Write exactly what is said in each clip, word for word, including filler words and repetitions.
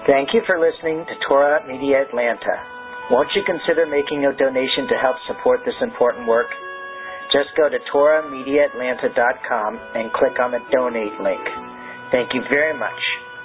Thank you for listening to Torah Media Atlanta. Won't you consider making a donation to help support this important work? Just go to Torah Media Atlanta dot com and click on the donate link. Thank you very much.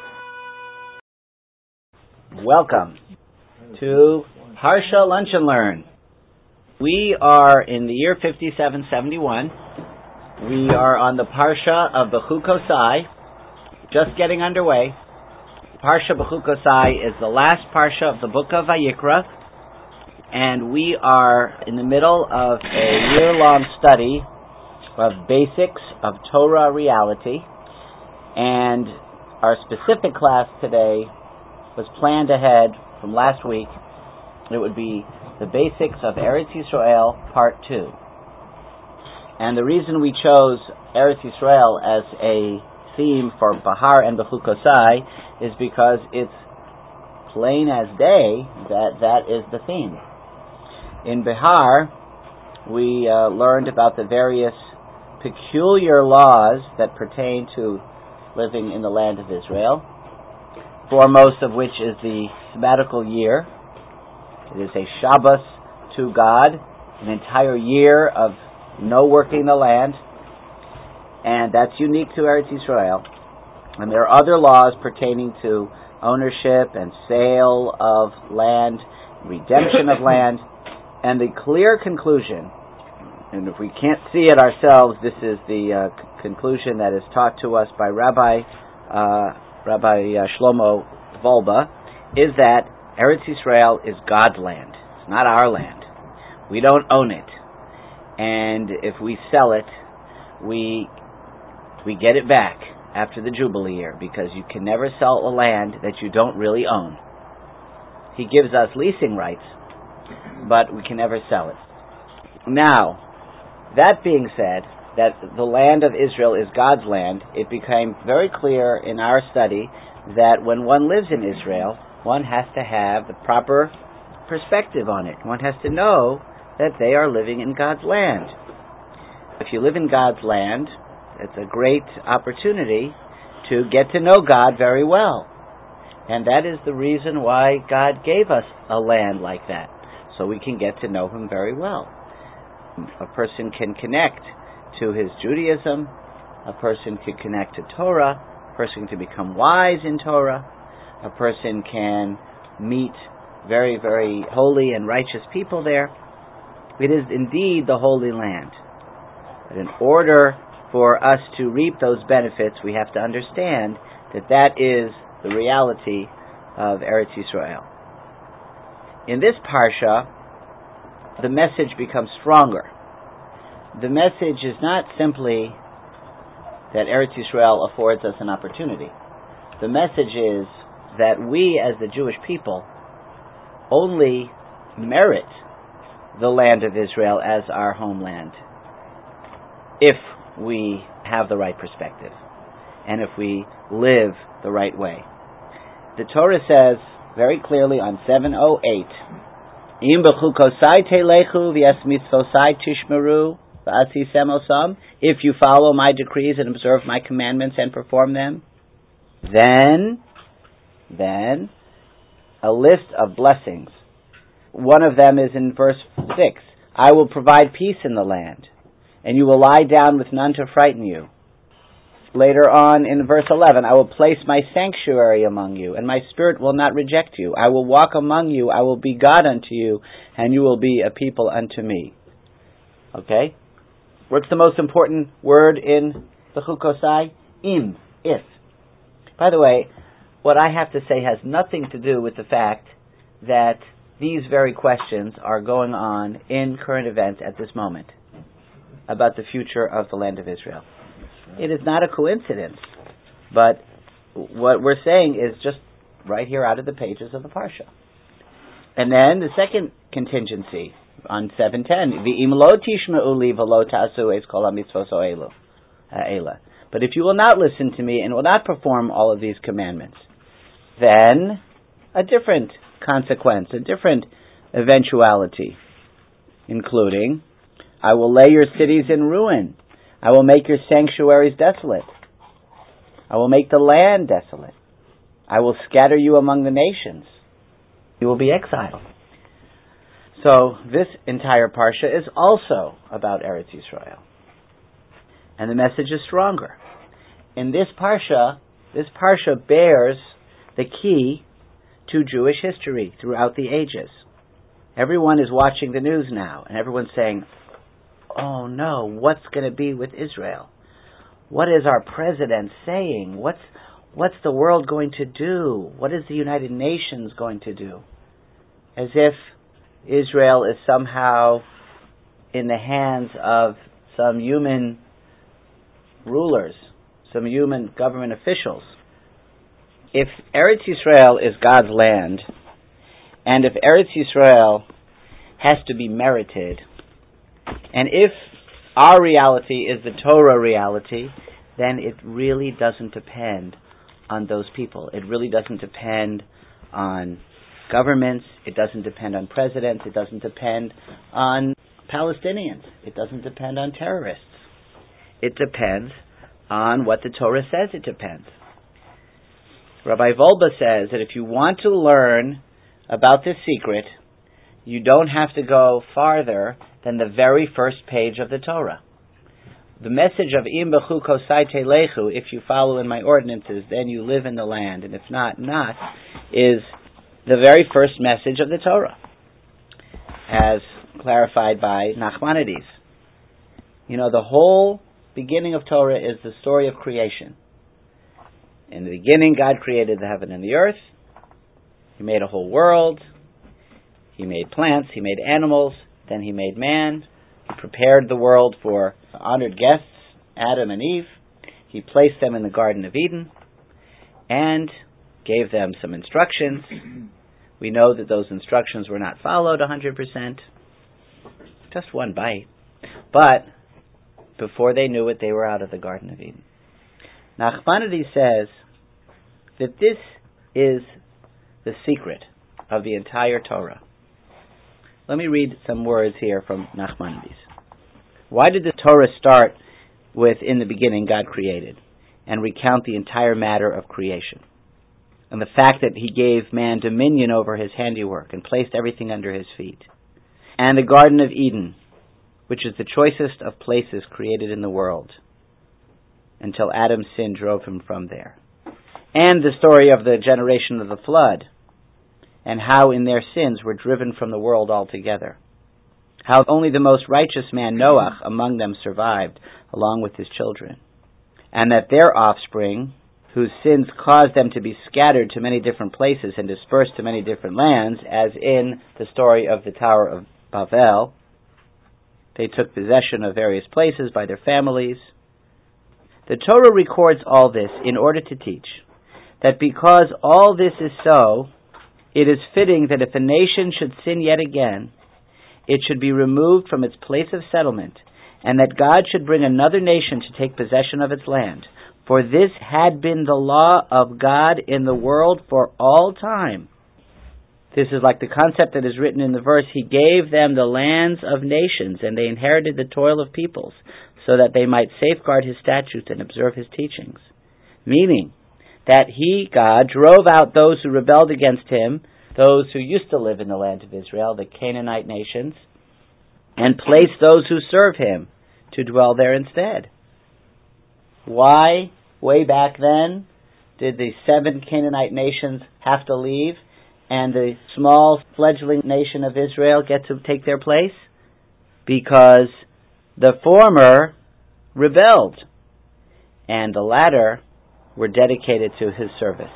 Welcome to Parsha Lunch and Learn. We are in the year fifty-seven seventy-one. We are on the Parsha of Bechukosai, just getting underway. Parsha Bechukosai is the last Parsha of the book of Vayikra, and we are in the middle of a year-long study of basics of Torah reality, and our specific class today was planned ahead from last week. It would be the basics of Eretz Yisrael, Part two. And the reason we chose Eretz Yisrael as a theme for Bahar and Bechukosai is because it's plain as day that that is the theme. In Bahar, we uh, learned about the various peculiar laws that pertain to living in the land of Israel, foremost of which is the sabbatical year. It is a Shabbos to God, an entire year of no working the land, and that's unique to Eretz Yisrael. And there are other laws pertaining to ownership and sale of land, redemption of land, and the clear conclusion, and if we can't see it ourselves, this is the uh, c- conclusion that is taught to us by Rabbi uh, Rabbi uh, Shlomo Volba, is that Eretz Yisrael is God's land. It's not our land. We don't own it. And if we sell it, we we get it back after the Jubilee year, because you can never sell a land that you don't really own. He gives us leasing rights, but we can never sell it. Now, that being said, that the land of Israel is God's land, it became very clear in our study that when one lives in Israel, one has to have the proper perspective on it. One has to know that they are living in God's land. If you live in God's land, it's a great opportunity to get to know God very well. And that is the reason why God gave us a land like that, so we can get to know Him very well. A person can connect to his Judaism, a person can connect to Torah, a person can become wise in Torah, a person can meet very, very holy and righteous people there. It is indeed the Holy Land. But in order for us to reap those benefits, we have to understand that that is the reality of Eretz Yisrael. In this Parsha, the message becomes stronger. The message is not simply that Eretz Yisrael affords us an opportunity. The message is that we, as the Jewish people, only merit the land of Israel as our homeland if we have the right perspective and if we live the right way. The Torah says very clearly on seven oh eight, Im bechukosai telechu v'es mitzvosai tishmeru v'asisem osam, if you follow my decrees and observe my commandments and perform them, then, then, a list of blessings. One of them is in verse six. I will provide peace in the land, and you will lie down with none to frighten you. Later on in verse eleven, I will place my sanctuary among you, and my spirit will not reject you. I will walk among you, I will be God unto you, and you will be a people unto me. Okay? What's the most important word in the Chukosai? Im, if. By the way, what I have to say has nothing to do with the fact that these very questions are going on in current events at this moment about the future of the land of Israel. It is not a coincidence, but what we're saying is just right here out of the pages of the Parsha. And then the second contingency on seven ten, V'im lo tishma'u li v'lo ta'asu es kol ha'mitzvos ha'ela. But if you will not listen to me and will not perform all of these commandments, then a different consequence, a different eventuality, including, I will lay your cities in ruin. I will make your sanctuaries desolate. I will make the land desolate. I will scatter you among the nations. You will be exiled. So this entire Parsha is also about Eretz Yisrael. And the message is stronger. In this Parsha, this Parsha bears the key to Jewish history throughout the ages. Everyone is watching the news now, and everyone's saying, oh no, what's going to be with Israel? What is our president saying? What's what's the world going to do? What is the United Nations going to do? As if Israel is somehow in the hands of some human rulers, some human government officials. If Eretz Yisrael is God's land, and if Eretz Yisrael has to be merited, and if our reality is the Torah reality, then it really doesn't depend on those people. It really doesn't depend on governments. It doesn't depend on presidents. It doesn't depend on Palestinians. It doesn't depend on terrorists. It depends on what the Torah says it depends. Rabbi Wolbe says that if you want to learn about this secret, you don't have to go farther than the very first page of the Torah. The message of Im b'chukosai telechu, if you follow in my ordinances, then you live in the land, and if not, not, is the very first message of the Torah, as clarified by Nachmanides. You know, the whole beginning of Torah is the story of creation. In the beginning, God created the heaven and the earth. He made a whole world. He made plants. He made animals. Then He made man. He prepared the world for honored guests, Adam and Eve. He placed them in the Garden of Eden and gave them some instructions. We know that those instructions were not followed one hundred percent. Just one bite. But before they knew it, they were out of the Garden of Eden. Nachmanides says that this is the secret of the entire Torah. Let me read some words here from Nachmanides. Why did the Torah start with, in the beginning, God created, and recount the entire matter of creation? And the fact that He gave man dominion over his handiwork and placed everything under his feet. And the Garden of Eden, which is the choicest of places created in the world, until Adam's sin drove him from there. And the story of the generation of the flood, and how in their sins were driven from the world altogether. How only the most righteous man, Noach, among them survived, along with his children. And that their offspring, whose sins caused them to be scattered to many different places and dispersed to many different lands, as in the story of the Tower of Babel, they took possession of various places by their families. The Torah records all this in order to teach that because all this is so, it is fitting that if a nation should sin yet again, it should be removed from its place of settlement, and that God should bring another nation to take possession of its land. For this had been the law of God in the world for all time. This is like the concept that is written in the verse, He gave them the lands of nations, and they inherited the toil of peoples, so that they might safeguard His statutes and observe His teachings. Meaning that He, God, drove out those who rebelled against Him, those who used to live in the land of Israel, the Canaanite nations, and placed those who serve Him to dwell there instead. Why, way back then, did the seven Canaanite nations have to leave, and the small fledgling nation of Israel get to take their place? Because the former rebelled, and the latter were dedicated to His service,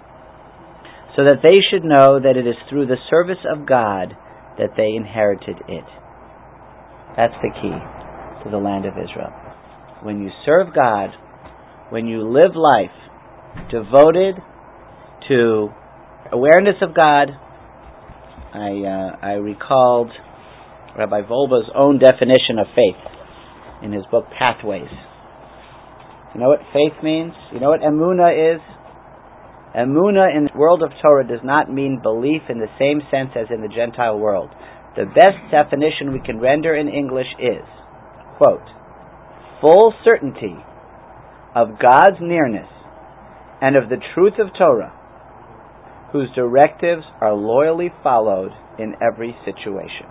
so that they should know that it is through the service of God that they inherited it. That's the key to the land of Israel. When you serve God, when you live life devoted to awareness of God, I uh, I recalled Rabbi Wolbe's own definition of faith in his book Pathways. You know what faith means? You know what emunah is? Emunah in the world of Torah does not mean belief in the same sense as in the Gentile world. The best definition we can render in English is, quote, full certainty of God's nearness and of the truth of Torah, whose directives are loyally followed in every situation.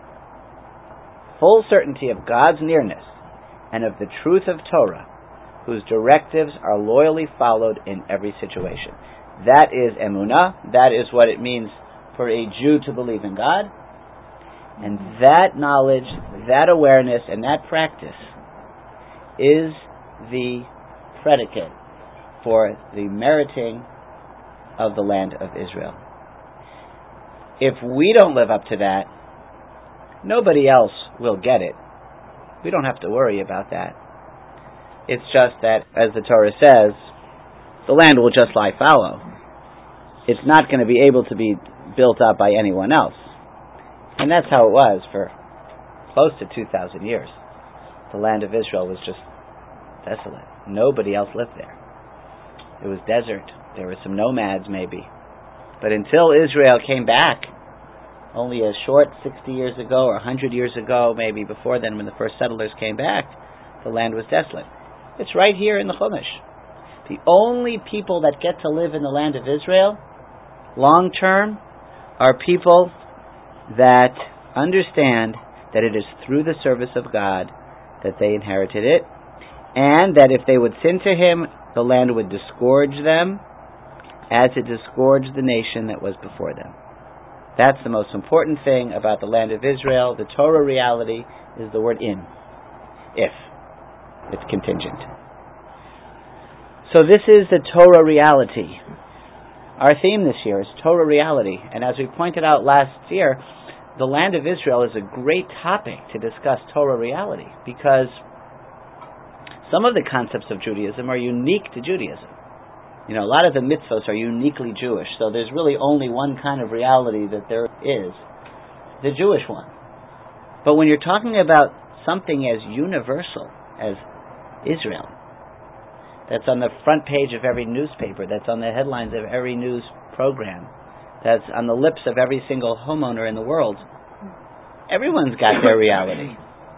Full certainty of God's nearness and of the truth of Torah, whose directives are loyally followed in every situation. That is emunah. That is what it means for a Jew to believe in God. And that knowledge, that awareness, and that practice is the predicate for the meriting of the land of Israel. If we don't live up to that, nobody else will get it. We don't have to worry about that. It's just that, as the Torah says, the land will just lie fallow. It's not going to be able to be built up by anyone else. And that's how it was for close to two thousand years. The land of Israel was just desolate. Nobody else lived there. It was desert. There were some nomads maybe. But until Israel came back, only a short sixty years ago or one hundred years ago, maybe before then when the first settlers came back, the land was desolate. It's right here in the Chumash. The only people that get to live in the land of Israel, long term, are people that understand that it is through the service of God that they inherited it, and that if they would sin to Him, the land would disgorge them as it disgorged the nation that was before them. That's the most important thing about the land of Israel. The Torah reality is the word in, if. It's contingent. So this is the Torah reality. Our theme this year is Torah reality. And as we pointed out last year, the land of Israel is a great topic to discuss Torah reality because some of the concepts of Judaism are unique to Judaism. You know, a lot of the mitzvos are uniquely Jewish, so there's really only one kind of reality that there is, the Jewish one. But when you're talking about something as universal as Israel, that's on the front page of every newspaper, that's on the headlines of every news program, that's on the lips of every single homeowner in the world, everyone's got their reality.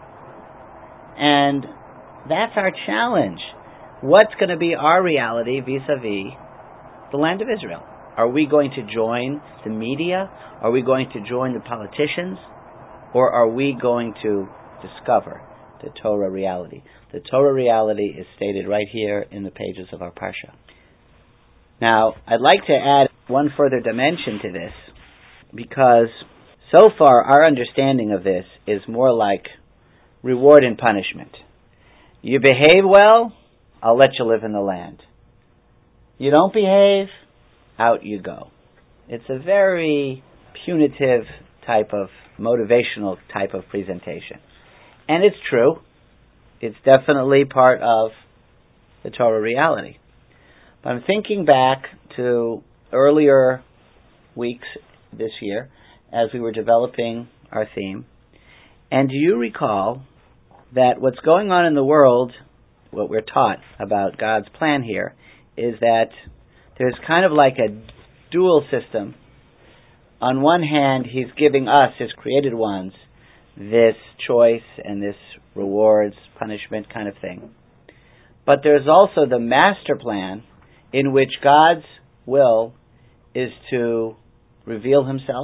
And that's our challenge. What's going to be our reality vis-a-vis the land of Israel? Are we going to join the media? Are we going to join the politicians? Or are we going to discover the Torah reality? The Torah reality is stated right here in the pages of our Parsha. Now, I'd like to add one further dimension to this, because so far our understanding of this is more like reward and punishment. You behave well, I'll let you live in the land. You don't behave, out you go. It's a very punitive type of, motivational type of presentation. And it's true. It's definitely part of the Torah reality. But I'm thinking back to earlier weeks this year as we were developing our theme. And do you recall that what's going on in the world, what we're taught about God's plan here, is that there's kind of like a dual system. On one hand, He's giving us, His created ones, this choice and this rewards, punishment kind of thing. But there's also the master plan in which God's will is to reveal Himself,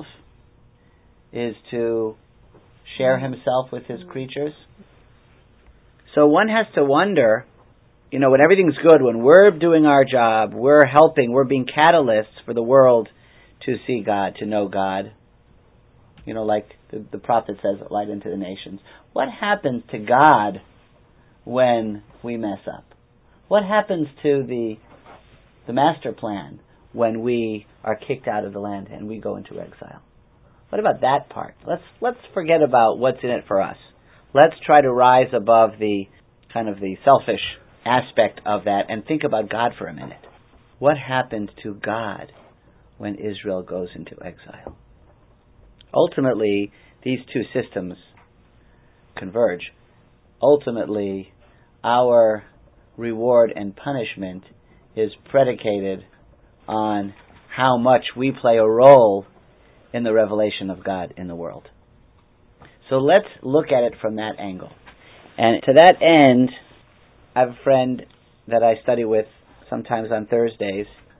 is to share Himself with His creatures. So one has to wonder, you know, when everything's good, when we're doing our job, we're helping, we're being catalysts for the world to see God, to know God. You know, like the, the prophet says, light into the nations. What happens to God when we mess up? What happens to the the master plan when we are kicked out of the land and we go into exile? What about that part? Let's let's forget about what's in it for us. Let's try to rise above the kind of the selfish aspect of that and think about God for a minute. What happened to God when Israel goes into exile? Ultimately, these two systems converge. Ultimately, our reward and punishment is predicated on how much we play a role in the revelation of God in the world. So let's look at it from that angle. And to that end, I have a friend that I study with sometimes on Thursdays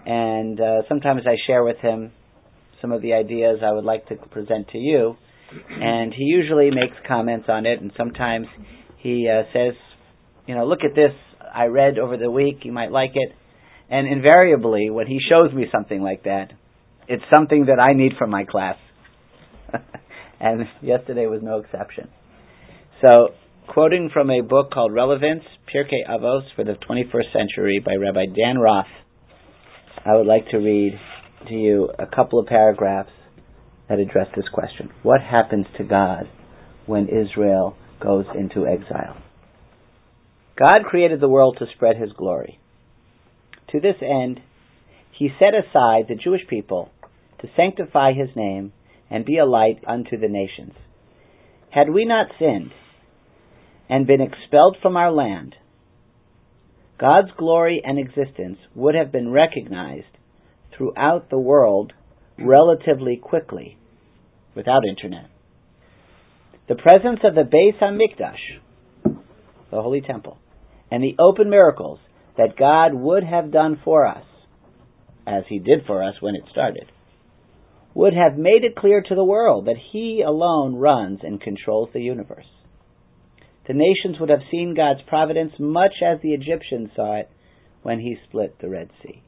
And uh, sometimes I share with him some of the ideas I would like to present to you. And he usually makes comments on it, and sometimes he uh, says, you know, look at this I read over the week, you might like it. And invariably, when he shows me something like that, it's something that I need for my class. And yesterday was no exception. So, quoting from a book called Relevance, Pirkei Avos for the twenty-first century by Rabbi Dan Roth, I would like to read to you a couple of paragraphs that address this question. What happens to God when Israel goes into exile? God created the world to spread His glory. To this end, He set aside the Jewish people to sanctify His name and be a light unto the nations. Had we not sinned and been expelled from our land, God's glory and existence would have been recognized throughout the world relatively quickly, without internet. The presence of the Beis HaMikdash, the Holy Temple, and the open miracles that God would have done for us, as He did for us when it started, would have made it clear to the world that He alone runs and controls the universe. The nations would have seen God's providence much as the Egyptians saw it when He split the Red Sea.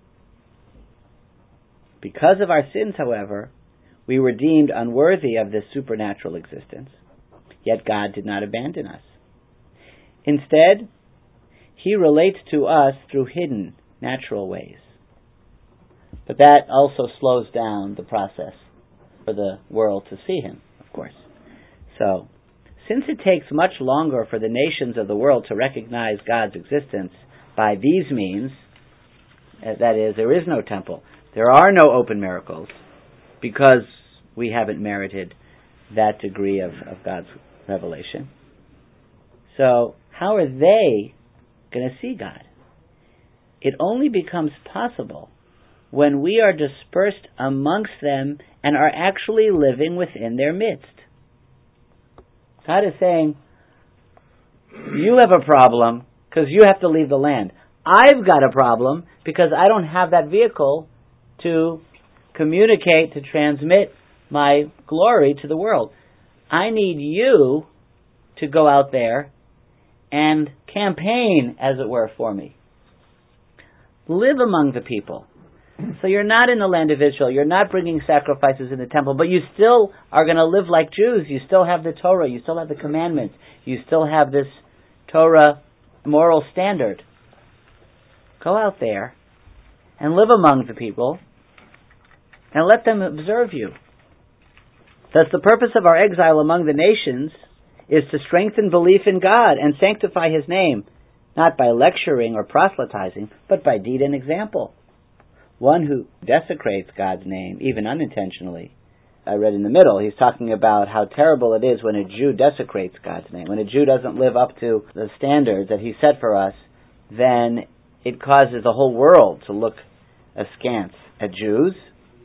Because of our sins, however, we were deemed unworthy of this supernatural existence, yet God did not abandon us. Instead, He relates to us through hidden, natural ways. But that also slows down the process for the world to see Him, of course. So, since it takes much longer for the nations of the world to recognize God's existence by these means, that is, there is no temple, there are no open miracles, because we haven't merited that degree of, of God's revelation. So, how are they going to see God? It only becomes possible when we are dispersed amongst them and are actually living within their midst. God is saying, you have a problem because you have to leave the land. I've got a problem because I don't have that vehicle to communicate, to transmit my glory to the world. I need you to go out there and campaign, as it were, for me. Live among the people. So you're not in the land of Israel, you're not bringing sacrifices in the temple, but you still are going to live like Jews. You still have the Torah, you still have the commandments, you still have this Torah moral standard. Go out there and live among the people and let them observe you. Thus the purpose of our exile among the nations is to strengthen belief in God and sanctify His name, not by lecturing or proselytizing, but by deed and example. One who desecrates God's name, even unintentionally. I read in the middle, he's talking about how terrible it is when a Jew desecrates God's name. When a Jew doesn't live up to the standards that He set for us, then it causes the whole world to look askance at Jews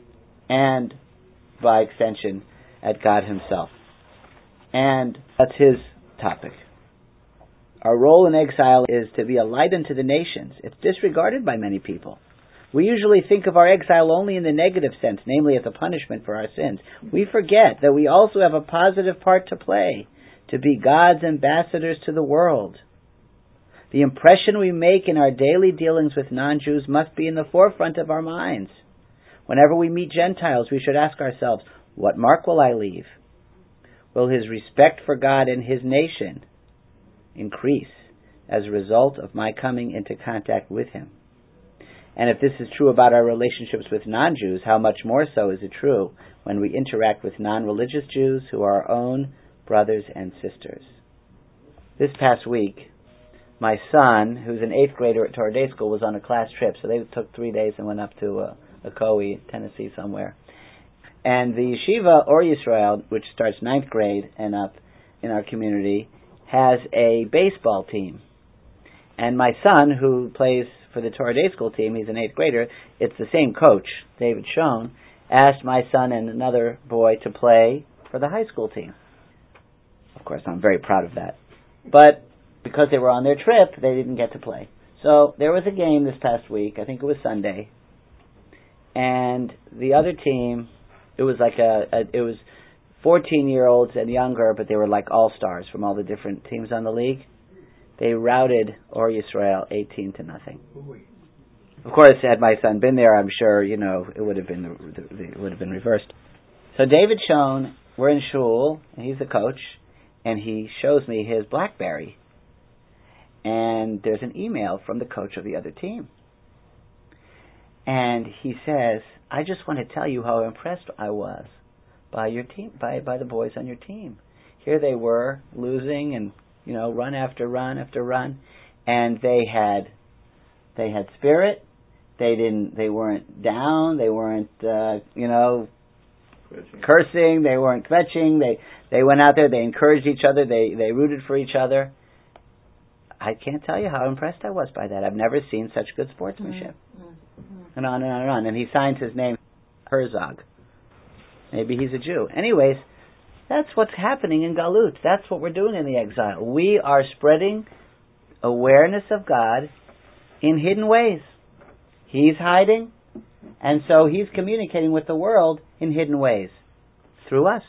and, by extension, at God Himself. And that's His topic. Our role in exile is to be a light unto the nations. It's disregarded by many people. We usually think of our exile only in the negative sense, namely as a punishment for our sins. We forget that we also have a positive part to play, to be God's ambassadors to the world. The impression we make in our daily dealings with non-Jews must be in the forefront of our minds. Whenever we meet Gentiles, we should ask ourselves, what mark will I leave? Will his respect for God and His nation increase as a result of my coming into contact with Him? And if this is true about our relationships with non-Jews, how much more so is it true when we interact with non-religious Jews who are our own brothers and sisters? This past week, my son, who's an eighth grader at Torah Day School, was on a class trip, so they took three days and went up to uh, Ocoee, Tennessee somewhere. And the Yeshiva Or Yisrael, which starts ninth grade and up in our community, has a baseball team. And my son, who plays for the Torah Day School team, he's an eighth grader, it's the same coach, David Schoen, asked my son and another boy to play for the high school team. Of course, I'm very proud of that. But because they were on their trip, they didn't get to play. So there was a game this past week, I think it was Sunday, and the other team, it was like a, a it was fourteen-year-olds and younger, but they were like all-stars from all the different teams on the league. They routed Or Yisrael eighteen to nothing. Of course, had my son been there, I'm sure, you know, it would have been it would have been reversed. So David Schoen, we're in shul, and he's the coach, and he shows me his BlackBerry. And there's an email from the coach of the other team. And he says, I just want to tell you how impressed I was by your team, by, by the boys on your team. Here they were, losing and, you know, run after run after run. And they had they had spirit. They didn't they weren't down, they weren't uh, you know Kvetching. cursing, they weren't kvetching, they they went out there, they encouraged each other, they, they rooted for each other. I can't tell you how impressed I was by that. I've never seen such good sportsmanship. Mm-hmm. And on and on and on. And he signs his name Herzog. Maybe he's a Jew. Anyways, that's what's happening in Galut. That's what we're doing in the exile. We are spreading awareness of God in hidden ways. He's hiding, and so he's communicating with the world in hidden ways through us.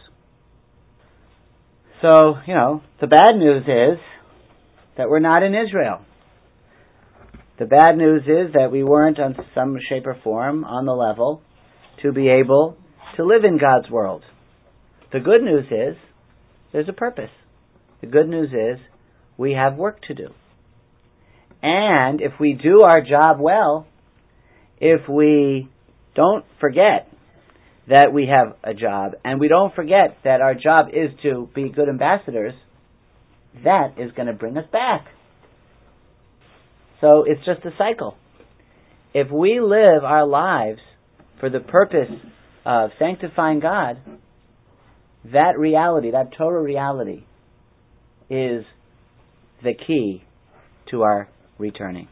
So, you know, the bad news is that we're not in Israel. The bad news is that we weren't, on some shape or form, on the level to be able to live in God's world. The good news is there's a purpose. The good news is we have work to do. And if we do our job well, if we don't forget that we have a job, and we don't forget that our job is to be good ambassadors, that is going to bring us back. So it's just a cycle. If we live our lives for the purpose of sanctifying God, that reality, that Torah reality, is the key to our returning.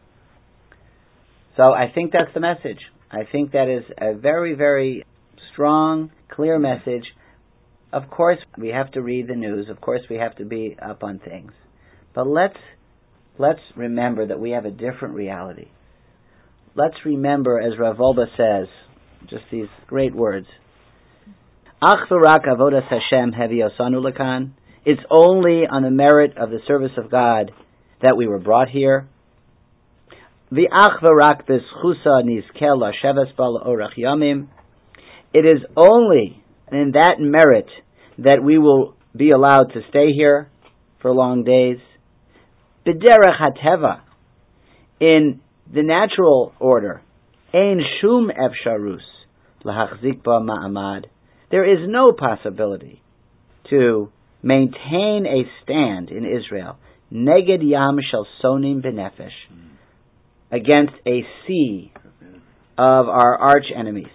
So I think that's the message. I think that is a very, very strong, clear message. Of course, we have to read the news. Of course, we have to be up on things. But let's let's remember that we have a different reality. Let's remember, as Rav Wolbe says, just these great words, Ach v'rak avodas Hashem heviosanu lekan. It's only on the merit of the service of God that we were brought here. V'ach v'rak b'schusa nizkel lasheves ba la'orach yamim. It is only in that merit that we will be allowed to stay here for long days. B'derech hateva, in the natural order, ein shum efsharus lahachzik ba ma'amad. There is no possibility to maintain a stand in Israel neged yam shel sonim benefesh, against a sea of our arch enemies.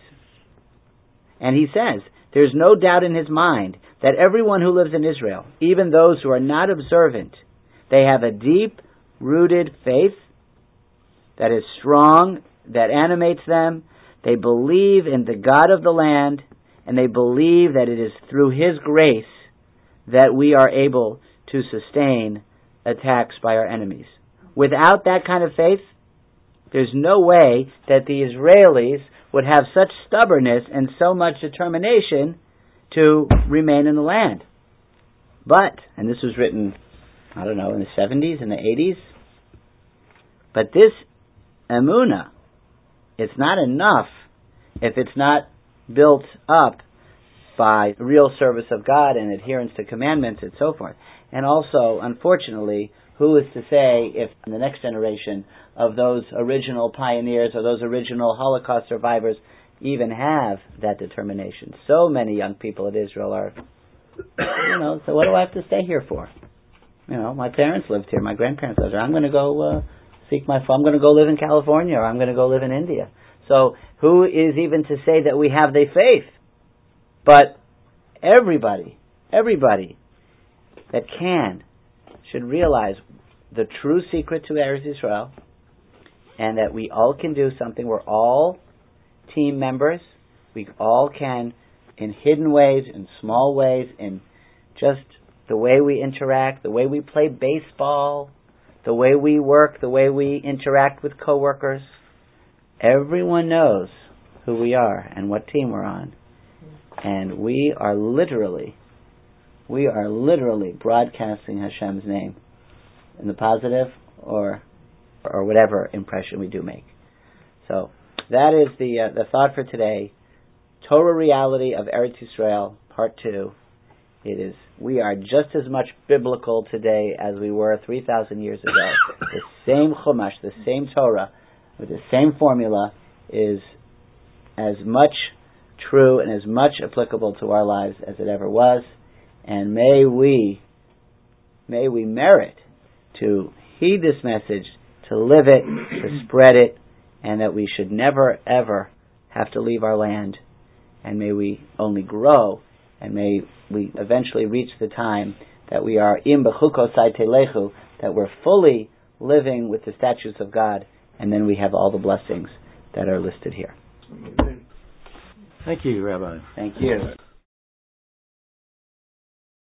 And he says, there's no doubt in his mind that everyone who lives in Israel, even those who are not observant, they have a deep-rooted faith that is strong, that animates them. They believe in the God of the land, and they believe that it is through His grace that we are able to sustain attacks by our enemies. Without that kind of faith, there's no way that the Israelis would have such stubbornness and so much determination to remain in the land. But, and this was written, I don't know, in the seventies, in the eighties, but this emunah, it's not enough if it's not built up by real service of God and adherence to commandments and so forth. And also, unfortunately, who is to say if in the next generation of those original pioneers or those original Holocaust survivors even have that determination? So many young people at Israel are, you know, so what do I have to stay here for? You know, my parents lived here, my grandparents lived here. I'm going to go uh, seek my, I'm going to go live in California, or I'm going to go live in India. So who is even to say that we have the faith? But everybody, everybody that can should realize the true secret to Eretz Yisrael, and that we all can do something. We're all team members. We all can, in hidden ways, in small ways, in just the way we interact, the way we play baseball, the way we work, the way we interact with coworkers. Everyone knows who we are and what team we're on. And we are literally, we are literally broadcasting Hashem's name in the positive or or whatever impression we do make. So that is the uh, the thought for today. Torah reality of Eretz Yisrael, part two. It is, we are just as much biblical today as we were three thousand years ago. The same Chumash, the same Torah, with the same formula is as much true and as much applicable to our lives as it ever was. And may we, may we merit to heed this message, to live it, to spread it, and that we should never, ever have to leave our land. And may we only grow, and may we eventually reach the time that we are im b'chukosai telechu, that we're fully living with the statutes of God, and then we have all the blessings that are listed here. Thank you, Rabbi. Thank you.